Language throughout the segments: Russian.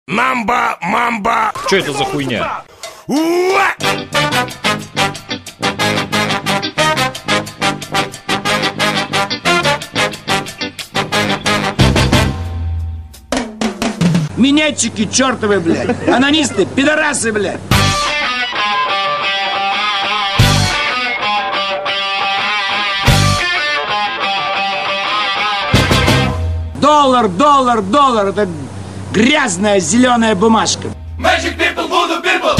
Мамба, мамба. Что это за хуйня? Минетчики чертовы, блядь. Анонисты, пидорасы, блядь. Доллар, доллар, доллар. Это грязная зеленая бумажка. Magic people, voodoo people.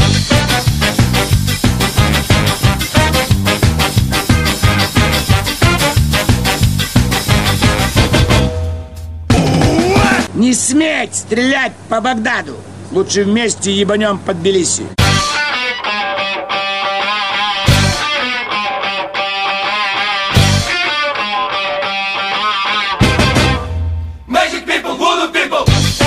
Не сметь стрелять по Багдаду. Лучше вместе ебанем под Тбилиси. Magic people, voodoo people.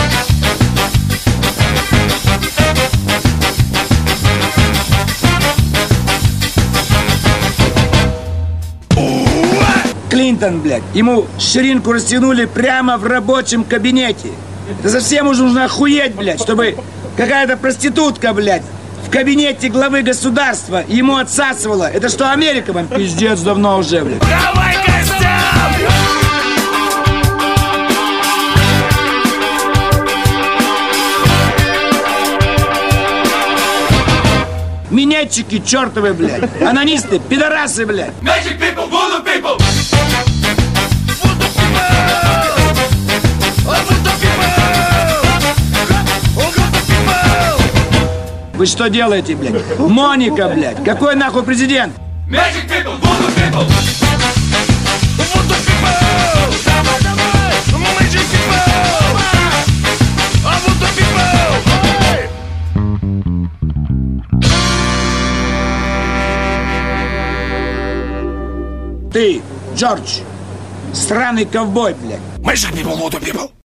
Клинтон, блядь, ему ширинку растянули прямо в рабочем кабинете. Это совсем уже нужно охуеть, блядь, чтобы какая-то проститутка, блядь, в кабинете главы государства ему отсасывала. Это что, Америка, вам? Пиздец, давно уже, блядь. Давай костям! Минетчики чертовы, блядь. Анонисты, пидорасы, блядь. Magic people, voodoo people. Вы что делаете, блядь? Моника, блядь. Какой нахуй президент? Magic people, voodoo people. Ты, Джордж, сраный ковбой, блядь. Magic people, voodoo people.